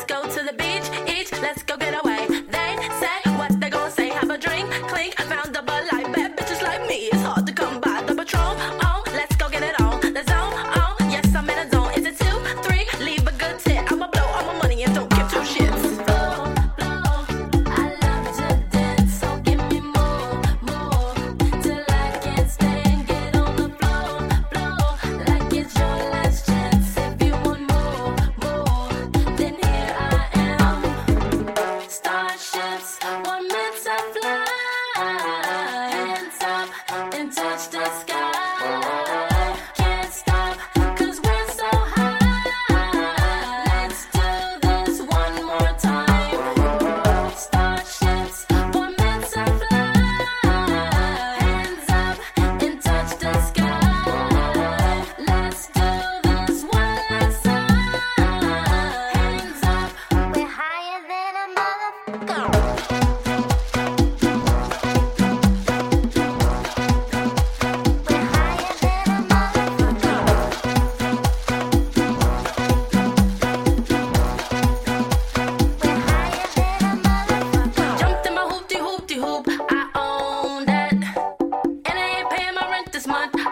Let's go to the beach, each, let's go get away. They say what they gonna say, have a drink, clink, found a Bud Light. Bad bitches like me, it's hard to come by. The Patron, oh, let's go get it on. The zone, oh, yes, I'm in a zone. Is it 2, 3? Leave a good tip. I'ma blow all my money and don't give two shits. Touch the sky, can't stop, 'cause we're so high. Let's do this one more time. Starships, we're meant to fly. Hands up and touch the sky. Let's do this one last time. Hands up, we're higher than a motherfucker. This month